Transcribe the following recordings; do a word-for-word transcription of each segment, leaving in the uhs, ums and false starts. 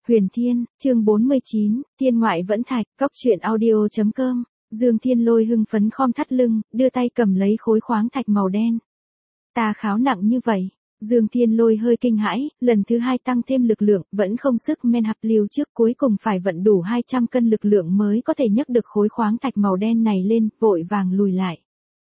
Huyền Thiên, chương bốn mươi chín, Thiên ngoại vẫn thạch, cóc truyện audio chấm com. Dương Thiên Lôi hưng phấn khom thắt lưng, đưa tay cầm lấy khối khoáng thạch màu đen. Ta kháo nặng như vậy. Dương Thiên Lôi hơi kinh hãi, lần thứ hai tăng thêm lực lượng, vẫn không sức men hạp liều trước, cuối cùng phải vận đủ hai trăm cân lực lượng mới có thể nhấc được khối khoáng thạch màu đen này lên, vội vàng lùi lại.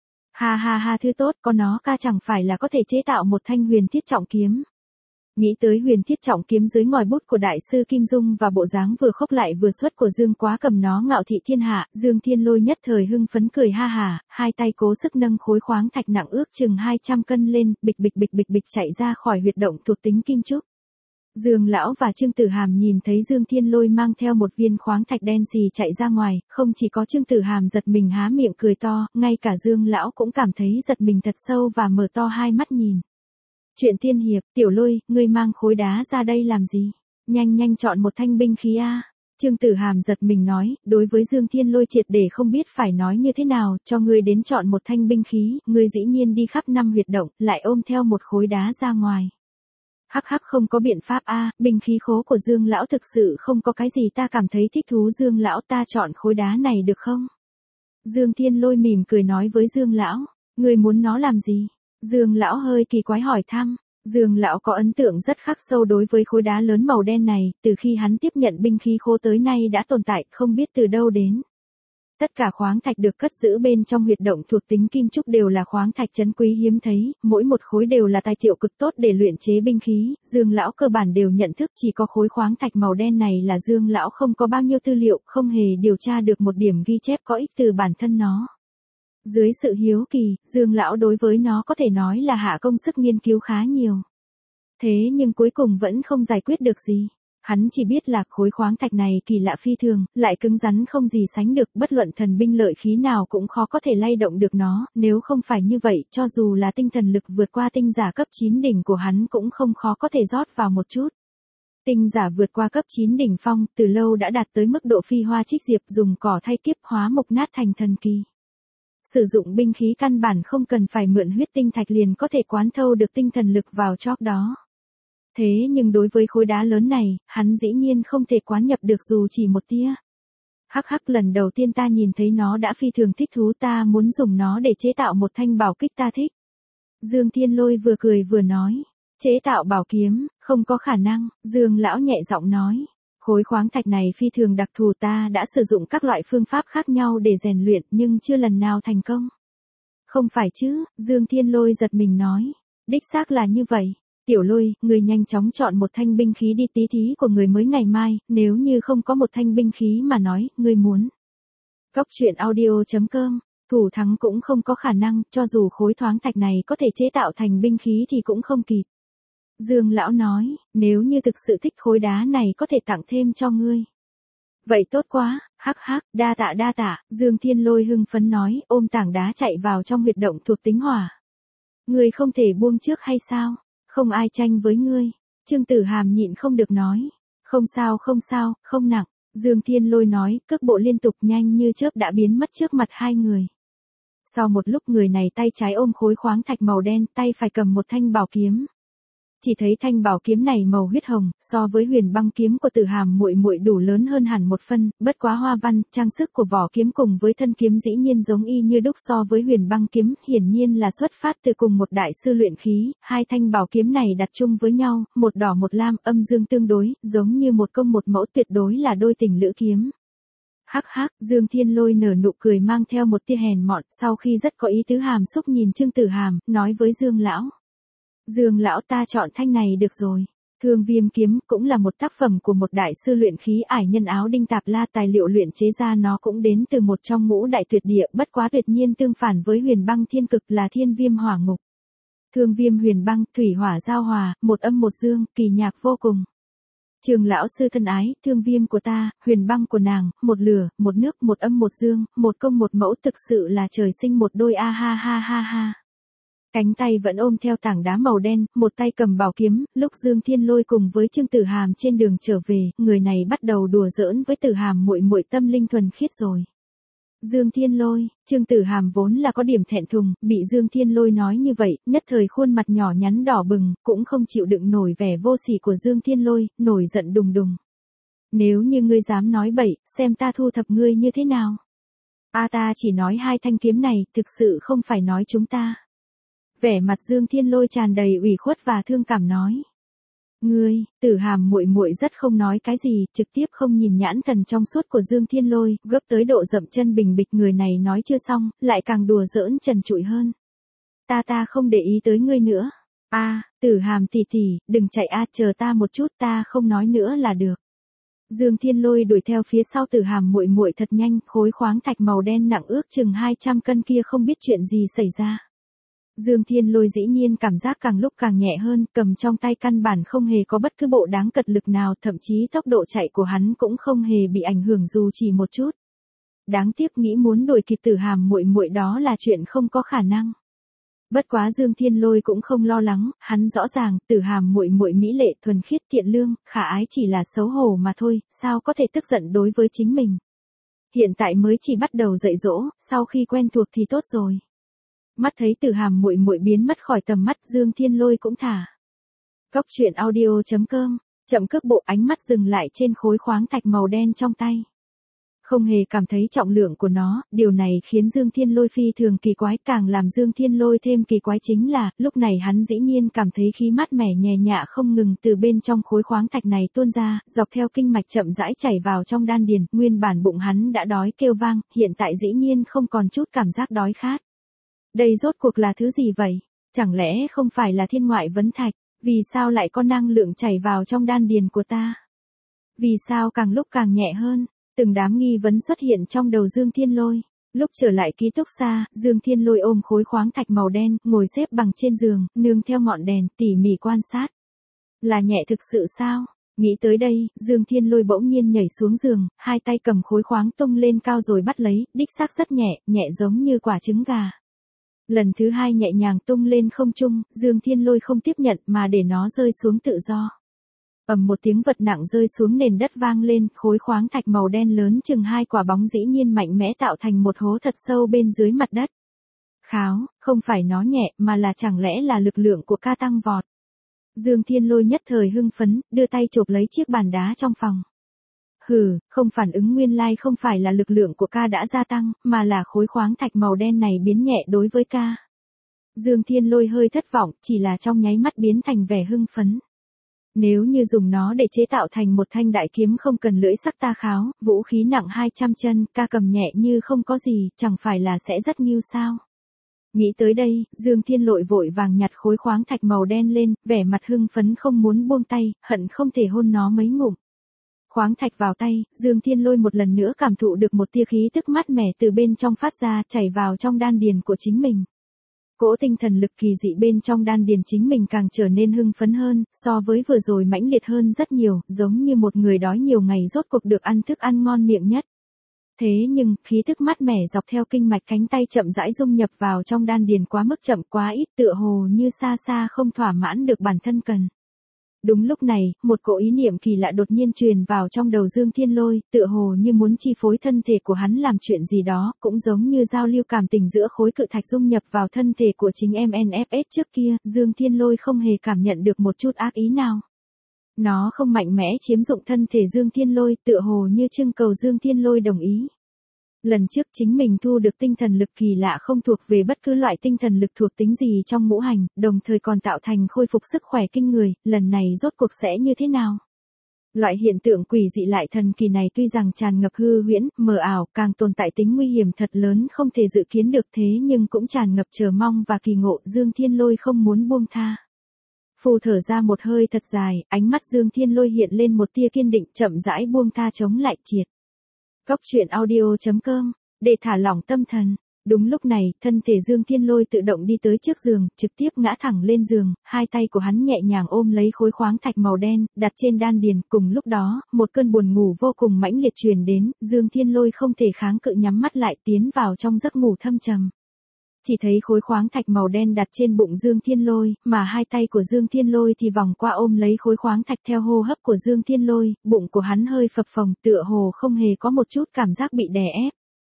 Ha ha ha, thứ tốt, có nó ca chẳng phải là có thể chế tạo một thanh huyền thiết trọng kiếm. Nghĩ tới huyền thiết trọng kiếm dưới ngòi bút của đại sư Kim Dung và bộ dáng vừa khốc lại vừa xuất của Dương Quá cầm nó ngạo thị thiên hạ, Dương Thiên Lôi nhất thời hưng phấn cười ha hà, hai tay cố sức nâng khối khoáng thạch nặng ước chừng hai trăm cân lên, bịch bịch bịch bịch bịch chạy ra khỏi huyệt động thuộc tính kim trúc. Dương lão và Trương Tử Hàm nhìn thấy Dương Thiên Lôi mang theo một viên khoáng thạch đen xì chạy ra ngoài, không chỉ có Trương Tử Hàm giật mình há miệng cười to, ngay cả Dương lão cũng cảm thấy giật mình thật sâu và mở to hai mắt nhìn. Chuyện tiên hiệp, Tiểu Lôi, ngươi mang khối đá ra đây làm gì? Nhanh nhanh chọn một thanh binh khí a. Trương Tử Hàm giật mình nói, đối với Dương Thiên Lôi triệt để không biết phải nói như thế nào, cho ngươi đến chọn một thanh binh khí, ngươi dĩ nhiên đi khắp năm huyệt động, lại ôm theo một khối đá ra ngoài. Hắc hắc, không có biện pháp a, binh khí khố của Dương lão thực sự không có cái gì ta cảm thấy thích thú, Dương lão ta chọn khối đá này được không? Dương Thiên Lôi mỉm cười nói với Dương lão, ngươi muốn nó làm gì? Dương lão hơi kỳ quái hỏi thăm. Dương lão có ấn tượng rất khắc sâu đối với khối đá lớn màu đen này, từ khi hắn tiếp nhận binh khí khố tới nay đã tồn tại, không biết từ đâu đến. Tất cả khoáng thạch được cất giữ bên trong huyệt động thuộc tính kim trúc đều là khoáng thạch trấn quý hiếm thấy, mỗi một khối đều là tài liệu cực tốt để luyện chế binh khí, Dương lão cơ bản đều nhận thức, chỉ có khối khoáng thạch màu đen này là Dương lão không có bao nhiêu tư liệu, không hề điều tra được một điểm ghi chép có ích từ bản thân nó. Dưới sự hiếu kỳ, Dương lão đối với nó có thể nói là hạ công sức nghiên cứu khá nhiều. Thế nhưng cuối cùng vẫn không giải quyết được gì. Hắn chỉ biết là khối khoáng thạch này kỳ lạ phi thường, lại cứng rắn không gì sánh được, bất luận thần binh lợi khí nào cũng khó có thể lay động được nó, nếu không phải như vậy, cho dù là tinh thần lực vượt qua tinh giả cấp chín đỉnh của hắn cũng không khó có thể rót vào một chút. Tinh giả vượt qua cấp chín đỉnh phong, từ lâu đã đạt tới mức độ phi hoa trích diệp, dùng cỏ thay kiếp hóa mục nát thành thần kỳ. Sử dụng binh khí căn bản không cần phải mượn huyết tinh thạch liền có thể quán thâu được tinh thần lực vào chóp đó. Thế nhưng đối với khối đá lớn này, hắn dĩ nhiên không thể quán nhập được dù chỉ một tia. Hắc hắc, lần đầu tiên ta nhìn thấy nó đã phi thường thích thú, ta muốn dùng nó để chế tạo một thanh bảo kích ta thích. Dương Thiên Lôi vừa cười vừa nói, chế tạo bảo kiếm, không có khả năng, Dương lão nhẹ giọng nói. Khối khoáng thạch này phi thường đặc thù, ta đã sử dụng các loại phương pháp khác nhau để rèn luyện nhưng chưa lần nào thành công. Không phải chứ, Dương Thiên Lôi giật mình nói. Đích xác là như vậy. Tiểu Lôi, người nhanh chóng chọn một thanh binh khí đi, tí thí của người mới ngày mai, nếu như không có một thanh binh khí mà nói, người muốn. Cóc truyện audio chấm com, thủ thắng cũng không có khả năng, cho dù khối khoáng thạch này có thể chế tạo thành binh khí thì cũng không kịp. Dương lão nói, nếu như thực sự thích khối đá này có thể tặng thêm cho ngươi. Vậy tốt quá, hắc hắc, đa tạ đa tạ, Dương Thiên Lôi hưng phấn nói, ôm tảng đá chạy vào trong huyệt động thuộc tính hỏa. Ngươi không thể buông trước hay sao? Không ai tranh với ngươi. Trương Tử Hàm nhịn không được nói. Không sao không sao, không nặng. Dương Thiên Lôi nói, cước bộ liên tục nhanh như chớp đã biến mất trước mặt hai người. Sau một lúc người này tay trái ôm khối khoáng thạch màu đen, tay phải cầm một thanh bảo kiếm. Chỉ thấy thanh bảo kiếm này màu huyết hồng, so với huyền băng kiếm của Tử Hàm muội muội đủ lớn hơn hẳn một phân, bất quá hoa văn, trang sức của vỏ kiếm cùng với thân kiếm dĩ nhiên giống y như đúc so với huyền băng kiếm, hiển nhiên là xuất phát từ cùng một đại sư luyện khí, hai thanh bảo kiếm này đặt chung với nhau, một đỏ một lam, âm dương tương đối, giống như một công một mẫu, tuyệt đối là đôi tình lữ kiếm. Hắc hắc, Dương Thiên Lôi nở nụ cười mang theo một tia hèn mọn, sau khi rất có ý tứ hàm xúc nhìn Trương Tử Hàm, nói với Dương lão. Dương lão, ta chọn thanh này được rồi. Thương Viêm kiếm cũng là một tác phẩm của một đại sư luyện khí ải nhân áo đinh tạp la, tài liệu luyện chế ra nó cũng đến từ một trong ngũ đại tuyệt địa, bất quá tuyệt nhiên tương phản với huyền băng thiên cực là thiên viêm hỏa ngục. Thương Viêm huyền băng, thủy hỏa giao hòa, một âm một dương, kỳ nhạc vô cùng. Trường lão sư thân ái, Thương Viêm của ta, huyền băng của nàng, một lửa, một nước, một âm một dương, một công một mẫu, thực sự là trời sinh một đôi, a ha ha ha ha. Cánh tay vẫn ôm theo tảng đá màu đen, một tay cầm bảo kiếm, lúc Dương Thiên Lôi cùng với Trương Tử Hàm trên đường trở về, người này bắt đầu đùa giỡn với Tử Hàm muội muội tâm linh thuần khiết rồi. Dương Thiên Lôi, Trương Tử Hàm vốn là có điểm thẹn thùng, bị Dương Thiên Lôi nói như vậy, nhất thời khuôn mặt nhỏ nhắn đỏ bừng, cũng không chịu đựng nổi vẻ vô sỉ của Dương Thiên Lôi, nổi giận đùng đùng. Nếu như ngươi dám nói bậy, xem ta thu thập ngươi như thế nào. A ta chỉ nói hai thanh kiếm này, thực sự không phải nói chúng ta. Vẻ mặt Dương Thiên Lôi tràn đầy ủy khuất và thương cảm nói. Ngươi, Tử Hàm muội muội rất không nói cái gì, trực tiếp không nhìn nhãn thần trong suốt của Dương Thiên Lôi, gấp tới độ dậm chân bình bịch. Người này nói chưa xong, lại càng đùa giỡn trần trụi hơn. Ta ta không để ý tới ngươi nữa. A, à, Tử Hàm tỷ tỷ, đừng chạy a, chờ ta một chút, ta không nói nữa là được. Dương Thiên Lôi đuổi theo phía sau Tử Hàm muội muội thật nhanh, khối khoáng thạch màu đen nặng ước chừng hai trăm cân kia không biết chuyện gì xảy ra. Dương Thiên Lôi dĩ nhiên cảm giác càng lúc càng nhẹ hơn, cầm trong tay căn bản không hề có bất cứ bộ đáng cật lực nào, thậm chí tốc độ chạy của hắn cũng không hề bị ảnh hưởng dù chỉ một chút. Đáng tiếc nghĩ muốn đuổi kịp Tử Hàm muội muội đó là chuyện không có khả năng. Bất quá Dương Thiên Lôi cũng không lo lắng, hắn rõ ràng, Tử Hàm muội muội mỹ lệ, thuần khiết, thiện lương, khả ái chỉ là xấu hổ mà thôi, sao có thể tức giận đối với chính mình. Hiện tại mới chỉ bắt đầu dạy dỗ, sau khi quen thuộc thì tốt rồi. Mắt thấy Tử Hàm muội muội biến mất khỏi tầm mắt, Dương Thiên Lôi cũng thả. Góc truyện audio chấm com, chậm cước bộ, ánh mắt dừng lại trên khối khoáng thạch màu đen trong tay. Không hề cảm thấy trọng lượng của nó, điều này khiến Dương Thiên Lôi phi thường kỳ quái, càng làm Dương Thiên Lôi thêm kỳ quái chính là, lúc này hắn dĩ nhiên cảm thấy khí mát mẻ nhẹ nhạ không ngừng từ bên trong khối khoáng thạch này tuôn ra, dọc theo kinh mạch chậm rãi chảy vào trong đan điền, nguyên bản bụng hắn đã đói kêu vang, hiện tại dĩ nhiên không còn chút cảm giác đói khát. Đây rốt cuộc là thứ gì vậy? Chẳng lẽ không phải là thiên ngoại vấn thạch? Vì sao lại có năng lượng chảy vào trong đan điền của ta? Vì sao càng lúc càng nhẹ hơn? Từng đám nghi vấn xuất hiện trong đầu Dương Thiên Lôi. Lúc trở lại ký túc xá, Dương Thiên Lôi ôm khối khoáng thạch màu đen, ngồi xếp bằng trên giường, nương theo ngọn đèn, tỉ mỉ quan sát. Là nhẹ thực sự sao? Nghĩ tới đây, Dương Thiên Lôi bỗng nhiên nhảy xuống giường, hai tay cầm khối khoáng tung lên cao rồi bắt lấy, đích xác rất nhẹ, nhẹ giống như quả trứng gà. Lần thứ hai nhẹ nhàng tung lên không trung, Dương Thiên Lôi không tiếp nhận mà để nó rơi xuống tự do. Ầm một tiếng vật nặng rơi xuống nền đất vang lên, khối khoáng thạch màu đen lớn chừng hai quả bóng dĩ nhiên mạnh mẽ tạo thành một hố thật sâu bên dưới mặt đất. Kháo, không phải nó nhẹ mà là chẳng lẽ là lực lượng của ca tăng vọt. Dương Thiên Lôi nhất thời hưng phấn, đưa tay chộp lấy chiếc bàn đá trong phòng. Hừ, không phản ứng nguyên lai không phải là lực lượng của ca đã gia tăng, mà là khối khoáng thạch màu đen này biến nhẹ đối với ca. Dương Thiên Lôi hơi thất vọng, chỉ là trong nháy mắt biến thành vẻ hưng phấn. Nếu như dùng nó để chế tạo thành một thanh đại kiếm không cần lưỡi sắc ta kháo, vũ khí nặng hai trăm cân, ca cầm nhẹ như không có gì, chẳng phải là sẽ rất nghiêu sao. Nghĩ tới đây, Dương Thiên Lôi vội vàng nhặt khối khoáng thạch màu đen lên, vẻ mặt hưng phấn không muốn buông tay, hận không thể hôn nó mấy ngụm. Khoáng thạch vào tay, Dương Thiên Lôi một lần nữa cảm thụ được một tia khí tức mát mẻ từ bên trong phát ra, chảy vào trong đan điền của chính mình. Cỗ tinh thần lực kỳ dị bên trong đan điền chính mình càng trở nên hưng phấn hơn, so với vừa rồi mãnh liệt hơn rất nhiều, giống như một người đói nhiều ngày rốt cuộc được ăn thức ăn ngon miệng nhất. Thế nhưng, khí tức mát mẻ dọc theo kinh mạch cánh tay chậm rãi dung nhập vào trong đan điền quá mức chậm quá ít, tựa hồ như xa xa không thỏa mãn được bản thân cần. Đúng lúc này, một cỗ ý niệm kỳ lạ đột nhiên truyền vào trong đầu Dương Thiên Lôi, tựa hồ như muốn chi phối thân thể của hắn làm chuyện gì đó, cũng giống như giao lưu cảm tình giữa khối cự thạch dung nhập vào thân thể của chính em en ép ét trước kia, Dương Thiên Lôi không hề cảm nhận được một chút ác ý nào. Nó không mạnh mẽ chiếm dụng thân thể Dương Thiên Lôi, tựa hồ như trưng cầu Dương Thiên Lôi đồng ý. Lần trước chính mình thu được tinh thần lực kỳ lạ không thuộc về bất cứ loại tinh thần lực thuộc tính gì trong ngũ hành, đồng thời còn tạo thành khôi phục sức khỏe kinh người, lần này rốt cuộc sẽ như thế nào? Loại hiện tượng quỷ dị lại thần kỳ này tuy rằng tràn ngập hư huyễn, mờ ảo, càng tồn tại tính nguy hiểm thật lớn không thể dự kiến được thế nhưng cũng tràn ngập chờ mong và kỳ ngộ, Dương Thiên Lôi không muốn buông tha. Phù thở ra một hơi thật dài, ánh mắt Dương Thiên Lôi hiện lên một tia kiên định, chậm rãi buông tha chống lại triệt. Góc truyện audio chấm com, để thả lỏng tâm thần. Đúng lúc này, thân thể Dương Thiên Lôi tự động đi tới trước giường, trực tiếp ngã thẳng lên giường, hai tay của hắn nhẹ nhàng ôm lấy khối khoáng thạch màu đen, đặt trên đan điền, cùng lúc đó, một cơn buồn ngủ vô cùng mãnh liệt truyền đến, Dương Thiên Lôi không thể kháng cự nhắm mắt lại tiến vào trong giấc ngủ thâm trầm. Chỉ thấy khối khoáng thạch màu đen đặt trên bụng Dương Thiên Lôi, mà hai tay của Dương Thiên Lôi thì vòng qua ôm lấy khối khoáng thạch theo hô hấp của Dương Thiên Lôi, bụng của hắn hơi phập phồng tựa hồ không hề có một chút cảm giác bị đè ép.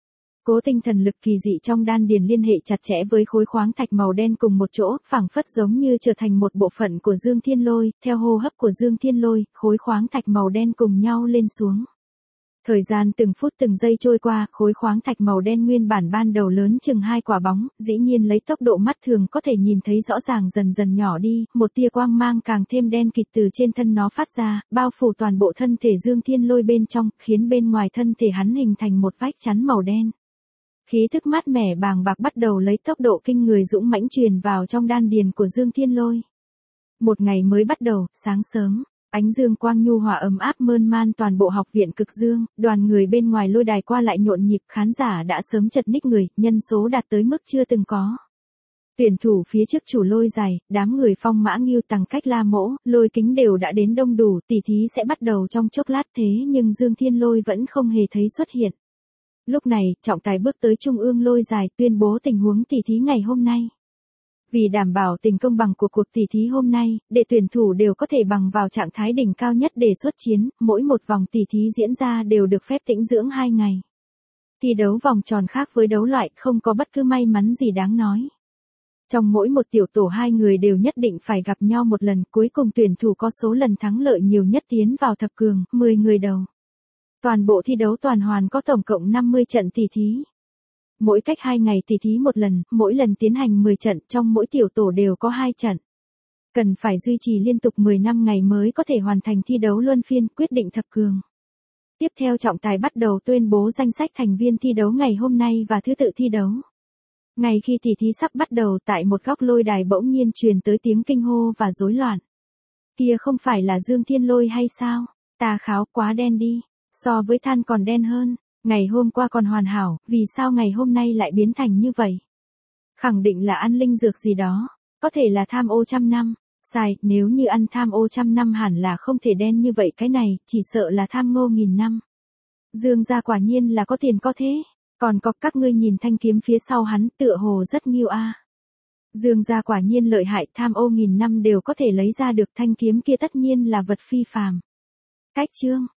Cố tinh thần lực kỳ dị trong đan điền liên hệ chặt chẽ với khối khoáng thạch màu đen cùng một chỗ, phảng phất giống như trở thành một bộ phận của Dương Thiên Lôi, theo hô hấp của Dương Thiên Lôi, khối khoáng thạch màu đen cùng nhau lên xuống. Thời gian từng phút từng giây trôi qua, khối khoáng thạch màu đen nguyên bản ban đầu lớn chừng hai quả bóng, dĩ nhiên lấy tốc độ mắt thường có thể nhìn thấy rõ ràng dần dần nhỏ đi, một tia quang mang càng thêm đen kịt từ trên thân nó phát ra, bao phủ toàn bộ thân thể Dương Thiên Lôi bên trong, khiến bên ngoài thân thể hắn hình thành một vách chắn màu đen. Khí thức mát mẻ bàng bạc bắt đầu lấy tốc độ kinh người dũng mãnh truyền vào trong đan điền của Dương Thiên Lôi. Một ngày mới bắt đầu, sáng sớm, ánh dương quang nhu hòa ấm áp mơn man toàn bộ học viện Cực Dương, đoàn người bên ngoài lôi đài qua lại nhộn nhịp, khán giả đã sớm chật ních người, nhân số đạt tới mức chưa từng có. Tuyển thủ phía trước chủ lôi dài, đám người Phong Mã Ngưu Tằng Cách La Mỗ, Lôi Kính đều đã đến đông đủ, tỷ thí sẽ bắt đầu trong chốc lát, thế nhưng Dương Thiên Lôi vẫn không hề thấy xuất hiện. Lúc này, trọng tài bước tới trung ương lôi dài tuyên bố tình huống tỷ thí ngày hôm nay. Vì đảm bảo tình công bằng của cuộc tỷ thí hôm nay, để tuyển thủ đều có thể bằng vào trạng thái đỉnh cao nhất để xuất chiến, mỗi một vòng tỷ thí diễn ra đều được phép tĩnh dưỡng hai ngày. Thi đấu vòng tròn khác với đấu loại, không có bất cứ may mắn gì đáng nói. Trong mỗi một tiểu tổ hai người đều nhất định phải gặp nhau một lần, cuối cùng tuyển thủ có số lần thắng lợi nhiều nhất tiến vào thập cường, mười người đầu. Toàn bộ thi đấu toàn hoàn có tổng cộng năm mươi trận tỷ thí. Mỗi cách hai ngày tỷ thí một lần, mỗi lần tiến hành mười trận, trong mỗi tiểu tổ đều có hai trận. Cần phải duy trì liên tục mười lăm ngày mới có thể hoàn thành thi đấu luân phiên, quyết định thập cường. Tiếp theo trọng tài bắt đầu tuyên bố danh sách thành viên thi đấu ngày hôm nay và thứ tự thi đấu. Ngay khi tỷ thí sắp bắt đầu, tại một góc lôi đài bỗng nhiên truyền tới tiếng kinh hô và rối loạn. Kia không phải là Dương Thiên Lôi hay sao? Tà kháo quá đen đi, so với than còn đen hơn. Ngày hôm qua còn hoàn hảo, vì sao ngày hôm nay lại biến thành như vậy? Khẳng định là ăn linh dược gì đó, có thể là tham ô trăm năm. Sai, nếu như ăn tham ô trăm năm hẳn là không thể đen như vậy, cái này, chỉ sợ là tham ngô nghìn năm. Dương gia quả nhiên là có tiền có thế, còn có các ngươi nhìn thanh kiếm phía sau hắn tựa hồ rất nghiêu a. Dương gia quả nhiên lợi hại, tham ô nghìn năm đều có thể lấy ra được thanh kiếm kia tất nhiên là vật phi phàm. Cách chương